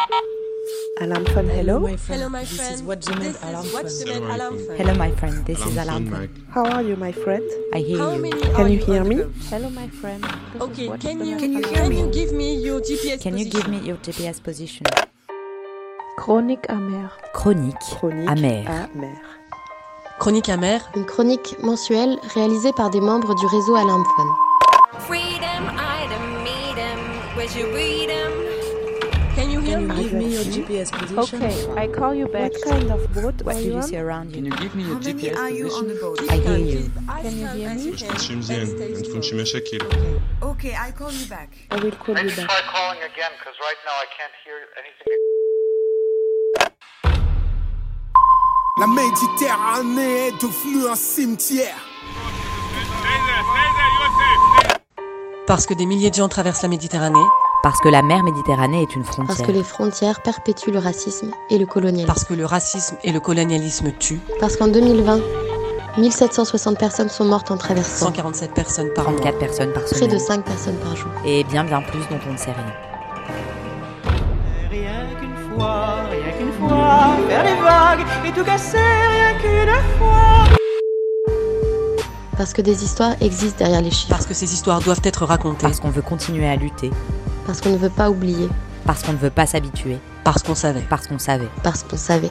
Alarm phone, hello. Hello, my friend. This is What's the Name Alarm Phone. Alarm phone. Hello, my friend. This is Alarm phone. How are you, my friend? I hear How you. many Can are you hear on me? the phone? Hello, my friend. Okay, can you give me your GPS Can you position? give me your GPS position? Chronique amère. Chronique amère. Chronique amère. Une chronique mensuelle réalisée par des membres du réseau Alarm Phone. Freedom, item, meet 'em, where'd you read 'em? Can you hear Can you me? give me your GPS position? Okay, I call you back. What kind of boat What are do you you on? see around Can you? you give me your GPS position? I hear you. Can you hear me? تكونش مزيان ما تكونش مشاكل. Okay, I'll call you back. I will call you back. Try calling again, because right now I can't hear anything. La Méditerranée est devenue un cimetière. Parce que des milliers de gens traversent la Méditerranée. Parce que la mer Méditerranée est une Parce frontière. que les frontières perpétuent le racisme et le colonialisme. Parce que le racisme et le colonialisme tuent. Parce qu'en 2020, 1760 personnes sont mortes en traversant. 147 personnes par an. 34 personnes par Près semaine. de 5 personnes par jour. Et bien plus dont on ne sait rien. Rien qu'une fois, faire les vagues et tout casser, rien qu'une fois. Parce que des histoires existent derrière les chiffres. Parce que ces histoires doivent être racontées. Parce qu'on veut continuer à lutter. Parce qu'on ne veut pas oublier. Parce qu'on ne veut pas s'habituer. Parce qu'on savait. Parce qu'on savait. Parce qu'on savait.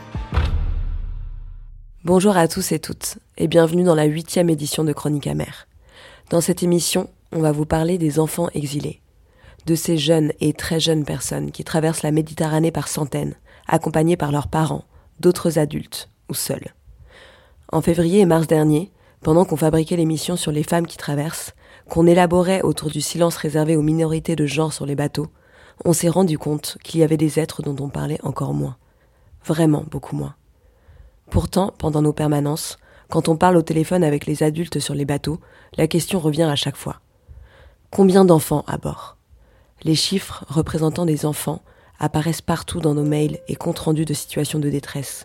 Bonjour à tous et toutes, et bienvenue dans la 8e édition de Chronique amère. Dans cette émission, on va vous parler des enfants exilés, de ces jeunes et très jeunes personnes qui traversent la Méditerranée par centaines, accompagnés par leurs parents, d'autres adultes ou seuls. En février et mars dernier, pendant qu'on fabriquait l'émission sur les femmes qui traversent, qu'on élaborait autour du silence réservé aux minorités de genre sur les bateaux, on s'est rendu compte qu'il y avait des êtres dont on parlait encore moins. Vraiment beaucoup moins. Pourtant, pendant nos permanences, quand on parle au téléphone avec les adultes sur les bateaux, la question revient à chaque fois. Combien d'enfants à bord ? Les chiffres représentant des enfants apparaissent partout dans nos mails et comptes rendus de situations de détresse.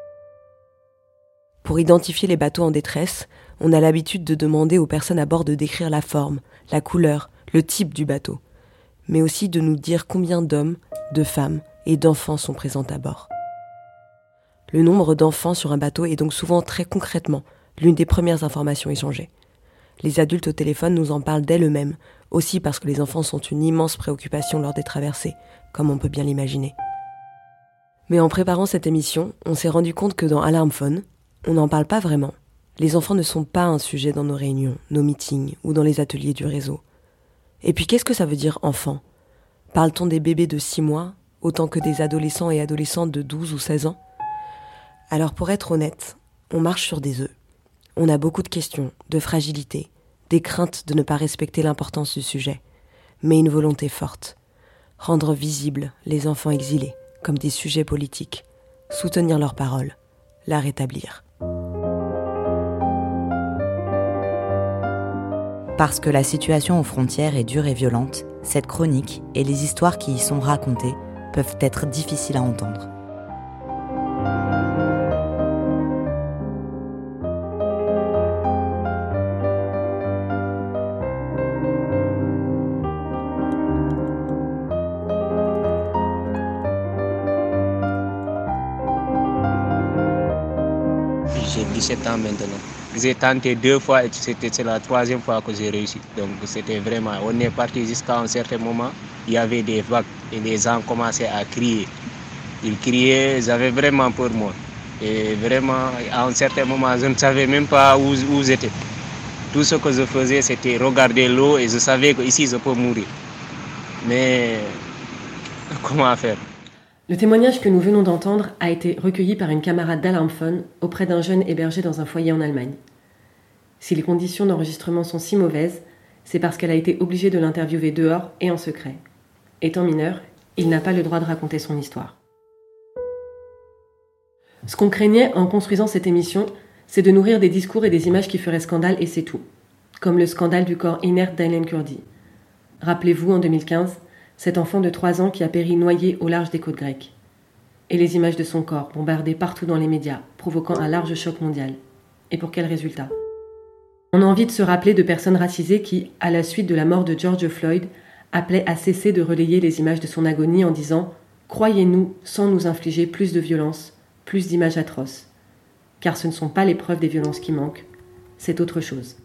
Pour identifier les bateaux en détresse, on a l'habitude de demander aux personnes à bord de décrire la forme, la couleur, le type du bateau, mais aussi de nous dire combien d'hommes, de femmes et d'enfants sont présents à bord. Le nombre d'enfants sur un bateau est donc souvent très concrètement l'une des premières informations échangées. Les adultes au téléphone nous en parlent d'elles-mêmes, aussi parce que les enfants sont une immense préoccupation lors des traversées, comme on peut bien l'imaginer. Mais en préparant cette émission, on s'est rendu compte que dans Alarm Phone, on n'en parle pas vraiment. Les enfants ne sont pas un sujet dans nos réunions, nos meetings ou dans les ateliers du réseau. Et puis qu'est-ce que ça veut dire enfant ? Parle-t-on des bébés de 6 mois, autant que des adolescents et adolescentes de 12 ou 16 ans ? Alors pour être honnête, on marche sur des œufs. On a beaucoup de questions, de fragilité, des craintes de ne pas respecter l'importance du sujet, mais une volonté forte. Rendre visibles les enfants exilés comme des sujets politiques, soutenir leurs paroles, la rétablir. Parce que la situation aux frontières est dure et violente, cette chronique et les histoires qui y sont racontées peuvent être difficiles à entendre. J'ai 17 ans maintenant. J'ai tenté 2 fois et c'est la 3e fois que j'ai réussi. Donc c'était vraiment, on est parti jusqu'à un certain moment, il y avait des vagues et les gens commençaient à crier. Ils criaient, j'avais vraiment peur moi. Et vraiment, à un certain moment, je ne savais même pas où j'étais. Tout ce que je faisais, c'était regarder l'eau et je savais qu'ici, je peux mourir. Mais comment faire ? Le témoignage que nous venons d'entendre a été recueilli par une camarade d'Alarm Phone auprès d'un jeune hébergé dans un foyer en Allemagne. Si les conditions d'enregistrement sont si mauvaises, c'est parce qu'elle a été obligée de l'interviewer dehors et en secret. Étant mineur, il n'a pas le droit de raconter son histoire. Ce qu'on craignait en construisant cette émission, c'est de nourrir des discours et des images qui feraient scandale et c'est tout. Comme le scandale du corps inerte d'Aylen Kurdi. Rappelez-vous, en 2015, cet enfant de 3 ans qui a péri noyé au large des côtes grecques. Et les images de son corps bombardées partout dans les médias, provoquant un large choc mondial. Et pour quel résultat ? On a envie de se rappeler de personnes racisées qui, à la suite de la mort de George Floyd, appelaient à cesser de relayer les images de son agonie en disant « croyez-nous, sans nous infliger plus de violence, plus d'images atroces. Car ce ne sont pas les preuves des violences qui manquent, c'est autre chose.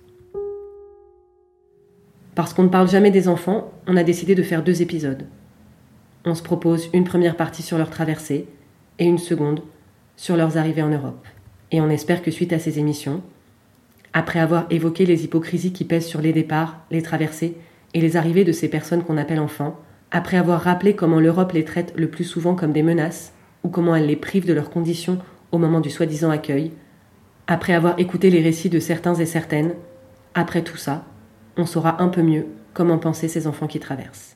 Parce qu'on ne parle jamais des enfants, on a décidé de faire 2 épisodes. On se propose une première partie sur leur traversée et une seconde sur leurs arrivées en Europe. Et on espère que suite à ces émissions, après avoir évoqué les hypocrisies qui pèsent sur les départs, les traversées et les arrivées de ces personnes qu'on appelle enfants, après avoir rappelé comment l'Europe les traite le plus souvent comme des menaces ou comment elle les prive de leurs conditions au moment du soi-disant accueil, après avoir écouté les récits de certains et certaines, après tout ça, on saura un peu mieux comment penser ces enfants qui traversent.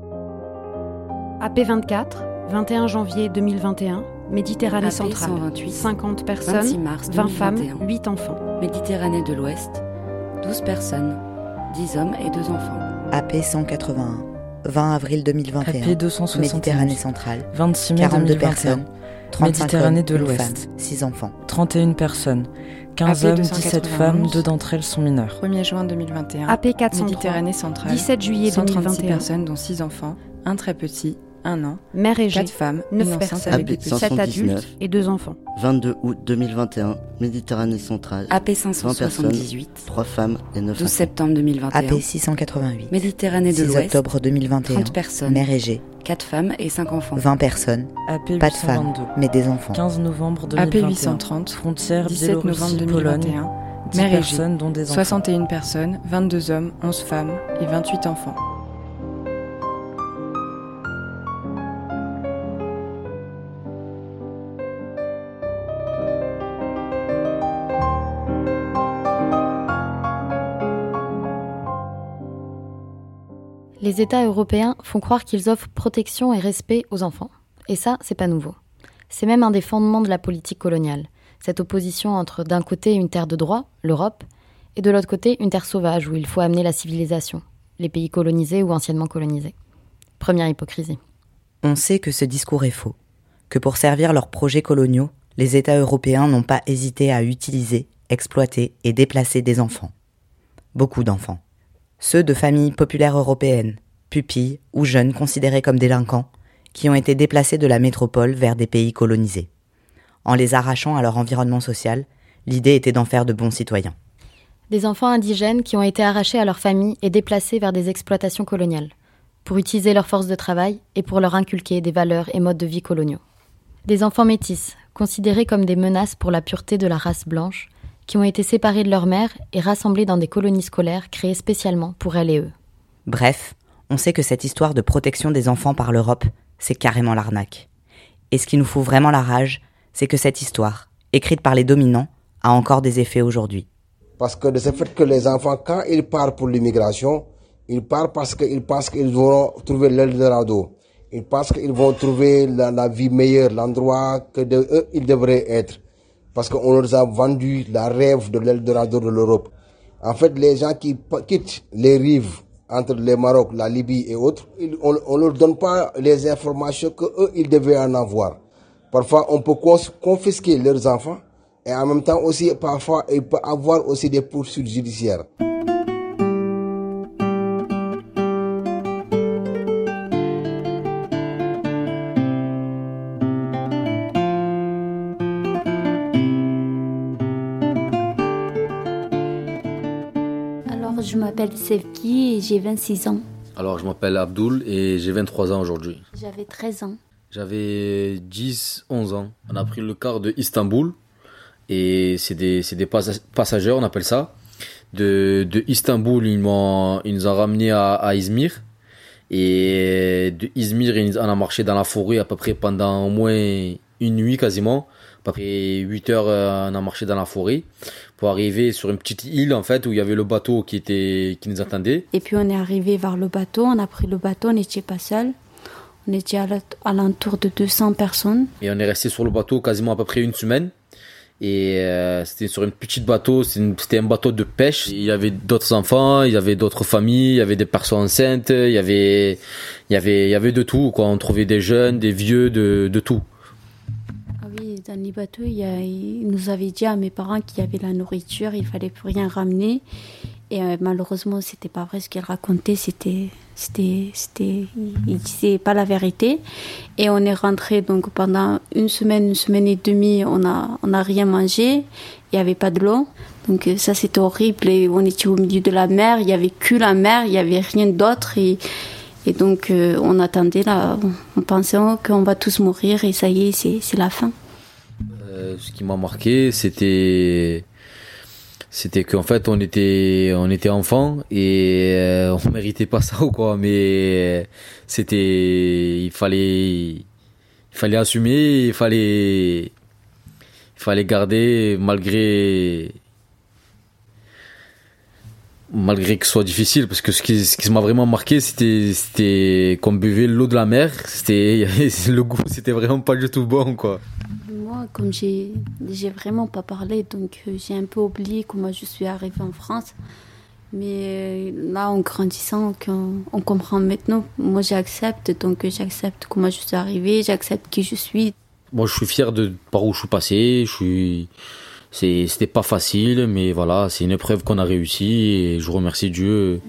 AP24, 21 janvier 2021, Méditerranée AP centrale, 128, 50 personnes, 26 mars 20 femmes, 2021. 8 enfants. Méditerranée de l'Ouest, 12 personnes, 10 hommes et 2 enfants. AP 181, 20 avril 2021. AP 271, Méditerranée centrale, 26 mai 42 2021. personnes, 35 Méditerranée hommes, de une l'Ouest, femme, 6 enfants. 31 personnes, 15 AP hommes, 17 femmes, 2 d'entre elles sont mineures. 1er juin 2021. AP 403, Méditerranée centrale, 17 juillet 136 2021. personnes dont 6 enfants, un très petit, 1 an, Mère égée, 4 femmes, 9 une enceinte personnes, avec AP des petits. 7 519, adultes et 2 enfants. 22 août 2021, Méditerranée centrale, AP 20 personnes, 578, 3 femmes et 9 12 enfants. septembre 2021. AP 688, Méditerranée de 6 l'Ouest, octobre 2021. 30 personnes, Mère égée, 4 femmes et 5 enfants. 20 personnes, AP pas de femmes, 822, mais des enfants. 15 novembre AP 2021. 830, Frontière 17 novembre Biélorussie, Pologne, 2021. 10 Mère égée, personnes dont des enfants. 61 personnes, 22 hommes, 11 femmes et 28 enfants. Les États européens font croire qu'ils offrent protection et respect aux enfants. Et ça, c'est pas nouveau. C'est même un des fondements de la politique coloniale. Cette opposition entre d'un côté une terre de droit, l'Europe, et de l'autre côté une terre sauvage où il faut amener la civilisation, les pays colonisés ou anciennement colonisés. Première hypocrisie. On sait que ce discours est faux, que pour servir leurs projets coloniaux, les États européens n'ont pas hésité à utiliser, exploiter et déplacer des enfants. Beaucoup d'enfants. Ceux de familles populaires européennes, pupilles ou jeunes considérés comme délinquants, qui ont été déplacés de la métropole vers des pays colonisés. En les arrachant à leur environnement social, l'idée était d'en faire de bons citoyens. Des enfants indigènes qui ont été arrachés à leur famille et déplacés vers des exploitations coloniales, pour utiliser leur force de travail et pour leur inculquer des valeurs et modes de vie coloniaux. Des enfants métis, considérés comme des menaces pour la pureté de la race blanche, qui ont été séparés de leur mère et rassemblés dans des colonies scolaires créées spécialement pour elles et eux. Bref, on sait que cette histoire de protection des enfants par l'Europe, c'est carrément l'arnaque. Et ce qui nous fout vraiment la rage, c'est que cette histoire, écrite par les dominants, a encore des effets aujourd'hui. Parce que de ce fait que les enfants, quand ils partent pour l'immigration, ils partent parce qu'ils pensent qu'ils vont trouver l'Eldorado. Ils pensent qu'ils vont trouver la vie meilleure, l'endroit que eux, ils devraient être. Parce qu'on leur a vendu la rêve de l'Eldorado de l'Europe. En fait, les gens qui quittent les rives entre le Maroc, la Libye et autres, on ne leur donne pas les informations qu'eux, ils devaient en avoir. Parfois, on peut confisquer leurs enfants et en même temps aussi, parfois, il peut avoir aussi des poursuites judiciaires. Je m'appelle Sevki et j'ai 26 ans. Alors, je m'appelle Abdoul et j'ai 23 ans aujourd'hui. J'avais 13 ans. J'avais 10-11 ans. On a pris le car de Istanbul et c'est des passagers, on appelle ça. De Istanbul, ils nous ont ramenés à Izmir. Et de Izmir, on a marché dans la forêt à peu près pendant au moins une nuit quasiment. À peu près 8 heures, on a marché dans la forêt pour arriver sur une petite île en fait où il y avait le bateau qui nous attendait. Et puis on est arrivé vers le bateau, on a pris le bateau, on n'était pas seul. On était à l'entour de 200 personnes. Et on est resté sur le bateau quasiment à peu près une semaine. Et c'était sur un petit bateau, c'était un bateau de pêche. Il y avait d'autres enfants, il y avait d'autres familles, il y avait des personnes enceintes, il y avait de tout, quoi. On trouvait des jeunes, des vieux, de tout. Ah oui, dans les bateaux, il nous avait dit à mes parents qu'il y avait la nourriture, il fallait plus rien ramener. Et malheureusement, c'était pas vrai ce qu'elle racontait, c'était il disait pas la vérité. Et on est rentré donc pendant une semaine et demie, on a rien mangé. Il y avait pas de l'eau. Donc ça c'était horrible. Et on était au milieu de la mer. Il y avait que la mer. Il y avait rien d'autre. Et donc on attendait là. On pensait qu'on va tous mourir et ça y est, c'est la fin. Ce qui m'a marqué, c'était qu'en fait on était enfants et on méritait pas ça ou quoi, mais il fallait assumer, il fallait garder malgré que ce soit difficile, parce que ce qui m'a vraiment marqué, c'était qu'on buvait l'eau de la mer, le goût c'était vraiment pas du tout bon quoi. Moi, comme j'ai vraiment pas parlé, donc j'ai un peu oublié comment je suis arrivée en France. Mais là, en grandissant, on comprend maintenant. Moi, j'accepte comment je suis arrivée, j'accepte qui je suis. Moi, je suis fier de par où je suis passé. C'était pas facile, mais voilà, c'est une épreuve qu'on a réussi et je remercie Dieu.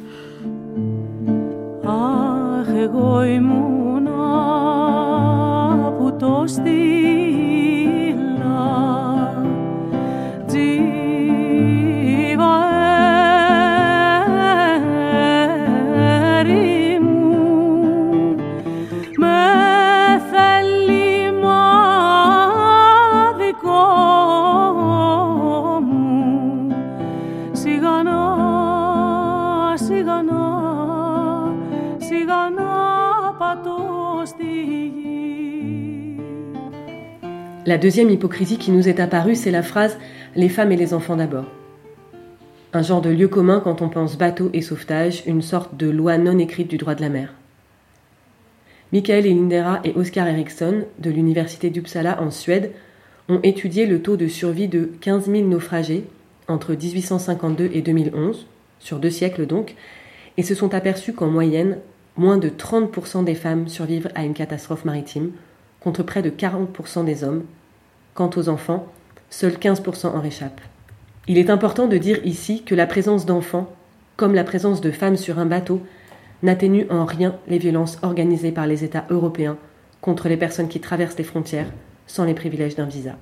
La deuxième hypocrisie qui nous est apparue, c'est la phrase « les femmes et les enfants d'abord ». Un genre de lieu commun quand on pense bateau et sauvetage, une sorte de loi non écrite du droit de la mer. Mikael Lindera et Oscar Eriksson, de l'université d'Uppsala en Suède, ont étudié le taux de survie de 15 000 naufragés entre 1852 et 2011, sur 2 siècles donc, et se sont aperçus qu'en moyenne, moins de 30% des femmes survivent à une catastrophe maritime, contre près de 40% des hommes. Quant aux enfants, seuls 15% en réchappent. Il est important de dire ici que la présence d'enfants, comme la présence de femmes sur un bateau, n'atténue en rien les violences organisées par les États européens contre les personnes qui traversent les frontières sans les privilèges d'un visa.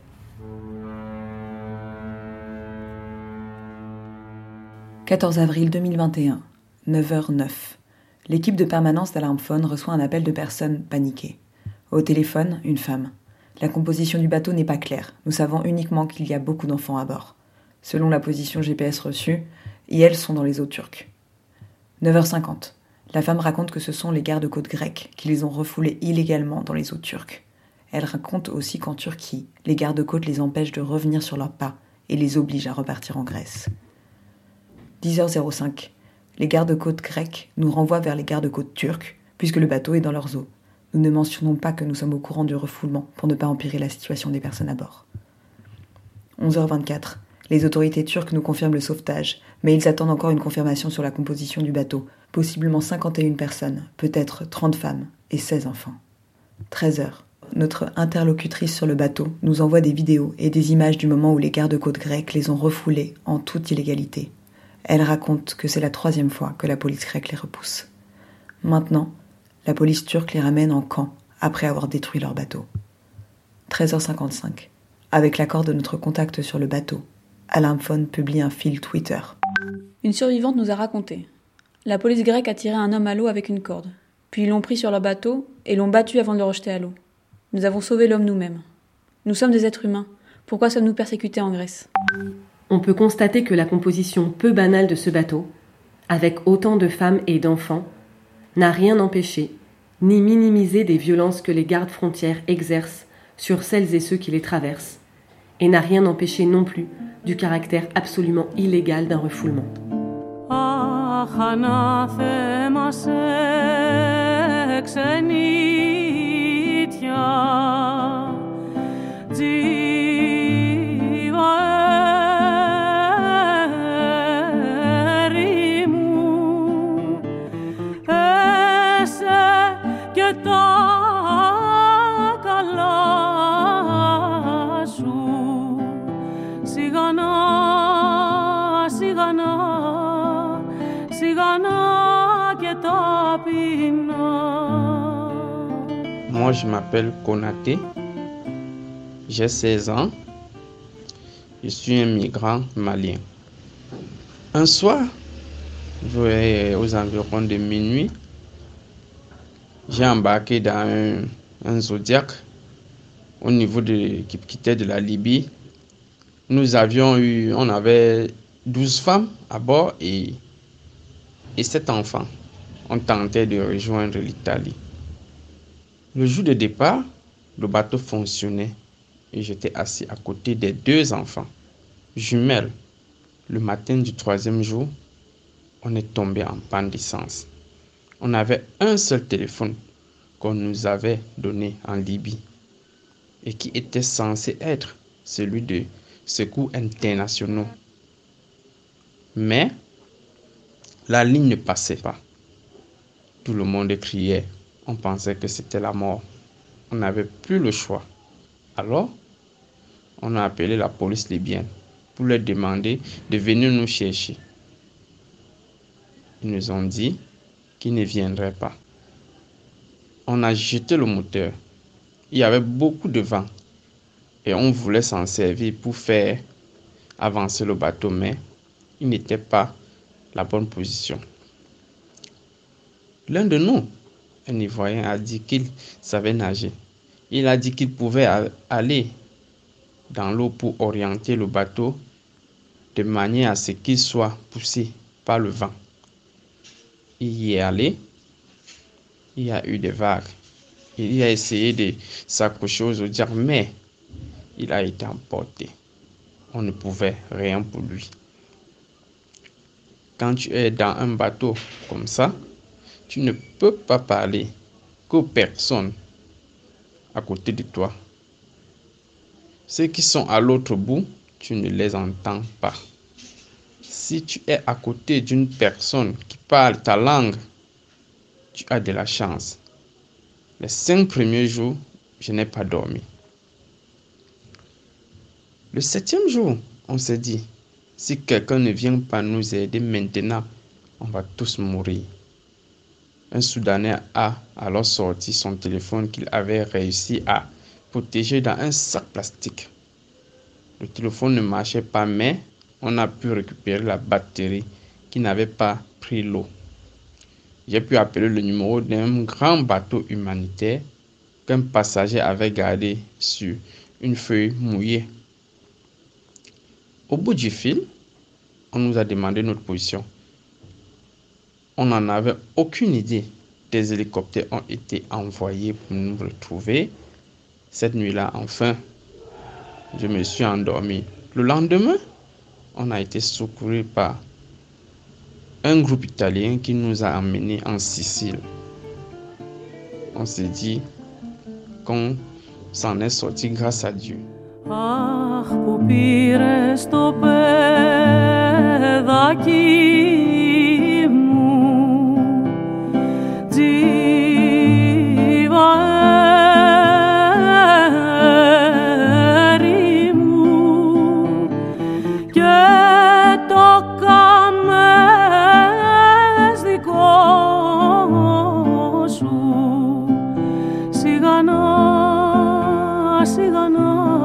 « 14 avril 2021, 9h09. L'équipe de permanence d'Alarmphone reçoit un appel de personnes paniquées. Au téléphone, une femme. La composition du bateau n'est pas claire. Nous savons uniquement qu'il y a beaucoup d'enfants à bord. Selon la position GPS reçue, et elles sont dans les eaux turques. 9h50. La femme raconte que ce sont les gardes-côtes grecs qui les ont refoulés illégalement dans les eaux turques. Elle raconte aussi qu'en Turquie, les gardes-côtes les empêchent de revenir sur leurs pas et les obligent à repartir en Grèce. 10h05. Les gardes-côtes grecs nous renvoient vers les gardes-côtes turcs, puisque le bateau est dans leurs eaux. Nous ne mentionnons pas que nous sommes au courant du refoulement pour ne pas empirer la situation des personnes à bord. 11h24. Les autorités turques nous confirment le sauvetage, mais ils attendent encore une confirmation sur la composition du bateau, possiblement 51 personnes, peut-être 30 femmes et 16 enfants. 13h. Notre interlocutrice sur le bateau nous envoie des vidéos et des images du moment où les gardes-côtes grecs les ont refoulés en toute illégalité. Elle raconte que c'est la 3e fois que la police grecque les repousse. Maintenant, la police turque les ramène en camp après avoir détruit leur bateau. 13h55. Avec l'accord de notre contact sur le bateau, Alarmphone publie un fil Twitter. Une survivante nous a raconté. La police grecque a tiré un homme à l'eau avec une corde. Puis ils l'ont pris sur leur bateau et l'ont battu avant de le rejeter à l'eau. Nous avons sauvé l'homme nous-mêmes. Nous sommes des êtres humains. Pourquoi sommes-nous persécutés en Grèce ? On peut constater que la composition peu banale de ce bateau, avec autant de femmes et d'enfants, n'a rien empêché, ni minimisé des violences que les gardes frontières exercent sur celles et ceux qui les traversent, et n'a rien empêché non plus du caractère absolument illégal d'un refoulement. Σιγανά και τα πει Moi, je m'appelle Konaté. J'ai 16 ans. Je suis un migrant malien. Un soir, aux environs de minuit, j'ai embarqué dans un Zodiac au niveau qui quittait de la Libye. On avait 12 femmes à bord et 7 enfants. On tentait de rejoindre l'Italie. Le jour de départ, le bateau fonctionnait et j'étais assis à côté des 2 enfants, jumelles. Le matin du 3e jour, on est tombé en panne d'essence. On avait un seul téléphone qu'on nous avait donné en Libye et qui était censé être celui de secours internationaux. Mais la ligne ne passait pas. Tout le monde criait. On pensait que c'était la mort. On n'avait plus le choix. Alors, on a appelé la police libyenne pour leur demander de venir nous chercher. Ils nous ont dit qu'ils ne viendraient pas. On a jeté le moteur. Il y avait beaucoup de vent et on voulait s'en servir pour faire avancer le bateau, mais il n'était pas la bonne position. L'un de nous, un Ivoirien, a dit qu'il savait nager. Il a dit qu'il pouvait aller dans l'eau pour orienter le bateau de manière à ce qu'il soit poussé par le vent. Il y est allé, il y a eu des vagues. Il a essayé de s'accrocher aux Zodiac, mais il a été emporté. On ne pouvait rien pour lui. Quand tu es dans un bateau comme ça, tu ne peux pas parler qu'aux personnes à côté de toi. Ceux qui sont à l'autre bout, tu ne les entends pas. Si tu es à côté d'une personne qui parle ta langue, tu as de la chance. Les 5 premiers jours, je n'ai pas dormi. Le 7e jour, on s'est dit, si quelqu'un ne vient pas nous aider maintenant, on va tous mourir. Un Soudanais a alors sorti son téléphone qu'il avait réussi à protéger dans un sac plastique. Le téléphone ne marchait pas, mais on a pu récupérer la batterie qui n'avait pas pris l'eau. J'ai pu appeler le numéro d'un grand bateau humanitaire qu'un passager avait gardé sur une feuille mouillée. Au bout du fil, on nous a demandé notre position. On n'en avait aucune idée. Des hélicoptères ont été envoyés pour nous retrouver. Cette nuit-là, enfin, je me suis endormi. Le lendemain, on a été secouru par un groupe italien qui nous a emmenés en Sicile. On s'est dit qu'on s'en est sorti grâce à Dieu. Αχ, που πήρες το παιδάκι μου, τζιβαέρι μου, και το κάμες δικό σου, σιγανά, σιγανά.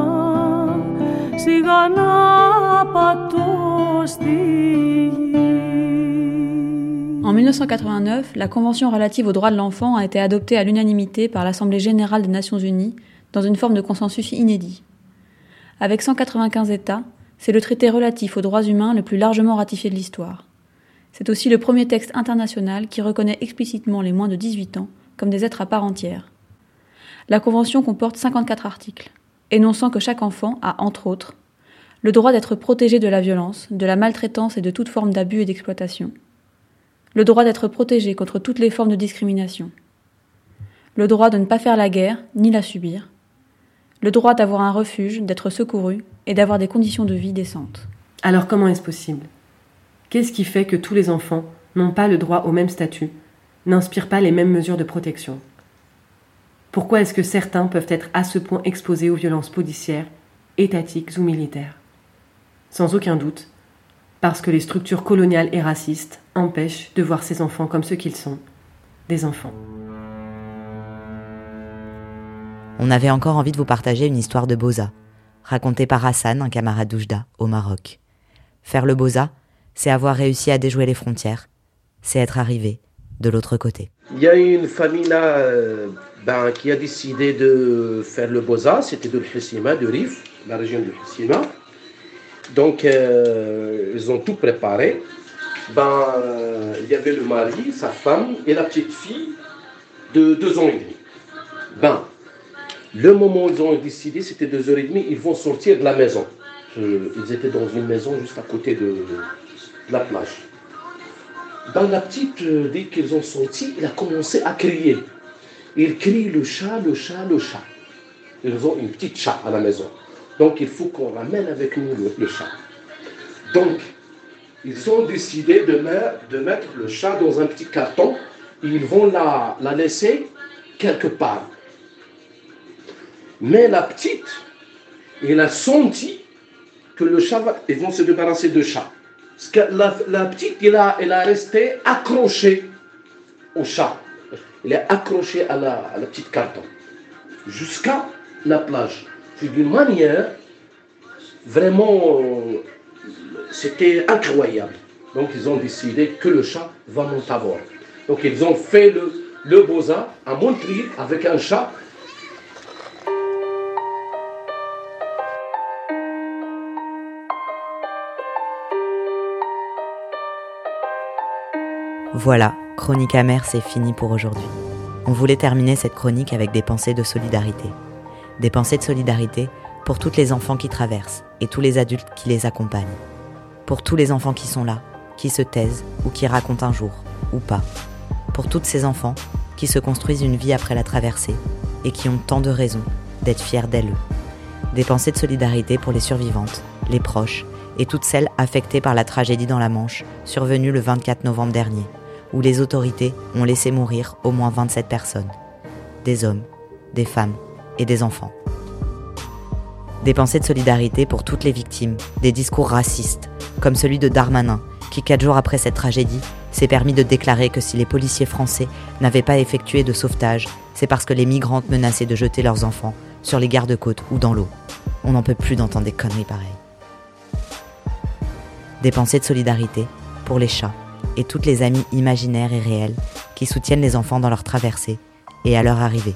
En 1989, la Convention relative aux droits de l'enfant a été adoptée à l'unanimité par l'Assemblée générale des Nations unies dans une forme de consensus inédit. Avec 195 États, c'est le traité relatif aux droits humains le plus largement ratifié de l'histoire. C'est aussi le premier texte international qui reconnaît explicitement les moins de 18 ans comme des êtres à part entière. La Convention comporte 54 articles, énonçant que chaque enfant a, entre autres, le droit d'être protégé de la violence, de la maltraitance et de toute forme d'abus et d'exploitation, le droit d'être protégé contre toutes les formes de discrimination, le droit de ne pas faire la guerre ni la subir, le droit d'avoir un refuge, d'être secouru et d'avoir des conditions de vie décentes. Alors comment est-ce possible ? Qu'est-ce qui fait que tous les enfants n'ont pas le droit au même statut, n'inspirent pas les mêmes mesures de protection ? Pourquoi est-ce que certains peuvent être à ce point exposés aux violences policières, étatiques ou militaires ? Sans aucun doute, parce que les structures coloniales et racistes empêchent de voir ces enfants comme ce qu'ils sont, des enfants. on avait encore envie de vous partager une histoire de Boza, racontée par Hassan, un camarade d'Oujda, au Maroc. Faire le Boza, c'est avoir réussi à déjouer les frontières, c'est être arrivé de l'autre côté. Il y a une famille là qui a décidé de faire le Boza, c'était de l'Hissima, de Rif, la région de l'Hissima. Donc ils ont tout préparé. Il y avait le mari, sa femme et la petite fille de 2 ans et demi. Le moment où ils ont décidé, c'était 2h30, ils vont sortir de la maison. Ils étaient dans une maison juste à côté de la plage. La petite, dès qu'ils ont sorti, il a commencé à crier. Il crie le chat, le chat, le chat. Ils ont une petite chat à la maison. Donc il faut qu'on ramène avec nous le chat. Donc ils ont décidé de mettre le chat dans un petit carton. Et ils vont la laisser quelque part. Mais la petite, elle a senti que le chat ils vont se débarrasser de chat. Parce que la petite, elle a resté accrochée au chat. Elle est accrochée à la petite carton. Jusqu'à la plage. C'est d'une manière, vraiment, c'était incroyable. Donc ils ont décidé que le chat va monter à bord. Donc ils ont fait le Boza à Montréal avec un chat. Voilà, Chronique amère, c'est fini pour aujourd'hui. On voulait terminer cette chronique avec des pensées de solidarité. Des pensées de solidarité pour tous les enfants qui traversent et tous les adultes qui les accompagnent. Pour tous les enfants qui sont là, qui se taisent ou qui racontent un jour, ou pas. Pour tous ces enfants qui se construisent une vie après la traversée et qui ont tant de raisons d'être fiers d'elles. Des pensées de solidarité pour les survivantes, les proches et toutes celles affectées par la tragédie dans la Manche, survenue le 24 novembre dernier, où les autorités ont laissé mourir au moins 27 personnes. Des hommes, des femmes et des enfants. Des pensées de solidarité pour toutes les victimes des discours racistes, comme celui de Darmanin, qui 4 jours après cette tragédie, s'est permis de déclarer que si les policiers français n'avaient pas effectué de sauvetage, c'est parce que les migrantes menaçaient de jeter leurs enfants sur les garde-côtes ou dans l'eau. On n'en peut plus d'entendre des conneries pareilles. Des pensées de solidarité pour les chats et toutes les amies imaginaires et réelles qui soutiennent les enfants dans leur traversée et à leur arrivée.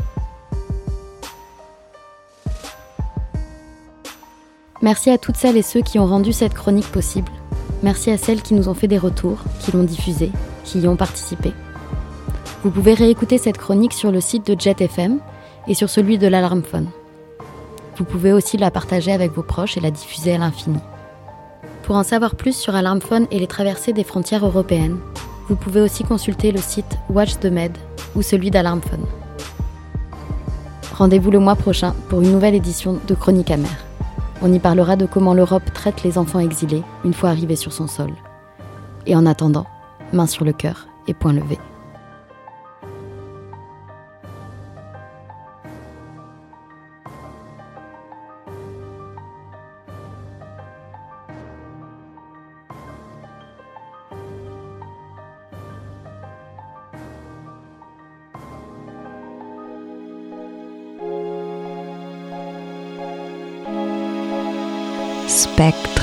Merci à toutes celles et ceux qui ont rendu cette chronique possible. Merci à celles qui nous ont fait des retours, qui l'ont diffusée, qui y ont participé. Vous pouvez réécouter cette chronique sur le site de Jet FM et sur celui de l'Alarmphone. Vous pouvez aussi la partager avec vos proches et la diffuser à l'infini. Pour en savoir plus sur Alarmphone et les traversées des frontières européennes, vous pouvez aussi consulter le site Watch the Med ou celui d'Alarmphone. Rendez-vous le mois prochain pour une nouvelle édition de Chronique amère. On y parlera de comment l'Europe traite les enfants exilés une fois arrivés sur son sol. Et en attendant, main sur le cœur et poing levé. Spectre.